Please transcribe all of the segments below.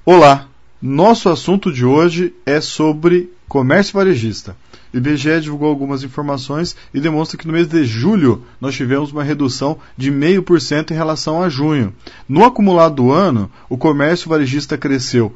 Olá, nosso assunto de hoje é sobre comércio varejista. O IBGE divulgou algumas informações e demonstra que no mês de julho nós tivemos uma redução de 0,5% em relação a junho. No acumulado do ano, o comércio varejista cresceu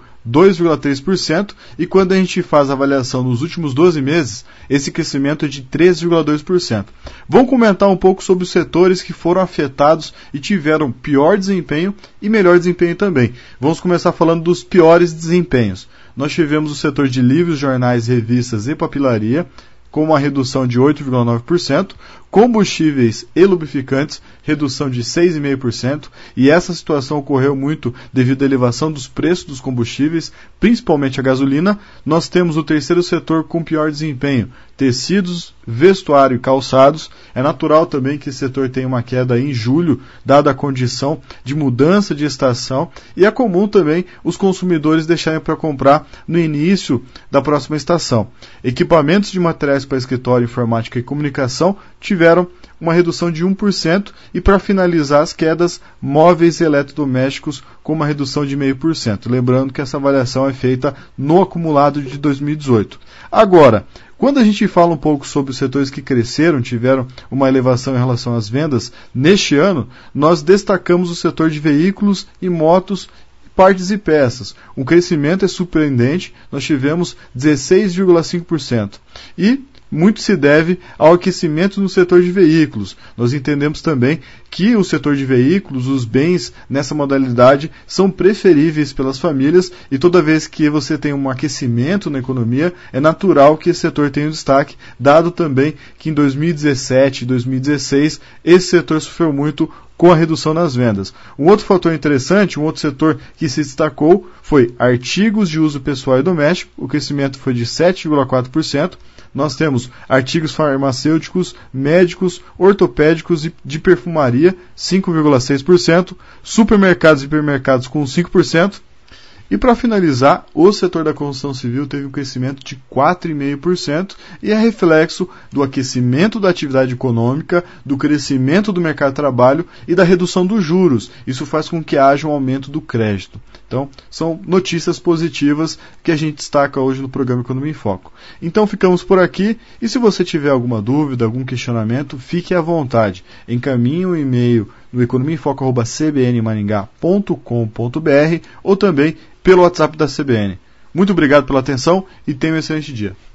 2,3% e quando a gente faz a avaliação nos últimos 12 meses, esse crescimento é de 3,2%. Vamos comentar um pouco sobre os setores que foram afetados e tiveram pior desempenho e melhor desempenho também. Vamos começar falando dos piores desempenhos. Nós tivemos o setor de livros, jornais, revistas e papelaria, com uma redução de 8,9%, combustíveis e lubrificantes, redução de 6,5%, e essa situação ocorreu muito devido à elevação dos preços dos combustíveis, principalmente a gasolina. Nós temos o terceiro setor com pior desempenho, tecidos, vestuário e calçados. É natural também que esse setor tenha uma queda em julho, dada a condição de mudança de estação, e é comum também os consumidores deixarem para comprar no início da próxima estação. Equipamentos de materiais para escritório, informática e comunicação tiveram uma redução de 1%, e para finalizar as quedas, móveis e eletrodomésticos com uma redução de 0,5%. Lembrando que essa avaliação é feita no acumulado de 2018. Agora, quando a gente fala um pouco sobre os setores que cresceram, tiveram uma elevação em relação às vendas, neste ano nós destacamos o setor de veículos e motos, partes e peças. O crescimento é surpreendente, nós tivemos 16,5%. E muito se deve ao aquecimento no setor de veículos. Nós entendemos também que o setor de veículos, os bens nessa modalidade, são preferíveis pelas famílias, e toda vez que você tem um aquecimento na economia, é natural que esse setor tenha um destaque, dado também que em 2017 e 2016 esse setor sofreu muito com a redução nas vendas. Um outro fator interessante, um outro setor que se destacou foi artigos de uso pessoal e doméstico. O crescimento foi de 7,4%. Nós temos artigos farmacêuticos, médicos, ortopédicos e de perfumaria, 5,6%. Supermercados e hipermercados com 5%. E para finalizar, o setor da construção civil teve um crescimento de 4,5% e é reflexo do aquecimento da atividade econômica, do crescimento do mercado de trabalho e da redução dos juros. Isso faz com que haja um aumento do crédito. Então, são notícias positivas que a gente destaca hoje no programa Economia em Foco. Então, ficamos por aqui, e se você tiver alguma dúvida, algum questionamento, fique à vontade. Encaminhe um e-mail no economiaemfoco@cbnmaringá.com.br ou também pelo WhatsApp da CBN. Muito obrigado pela atenção e tenha um excelente dia.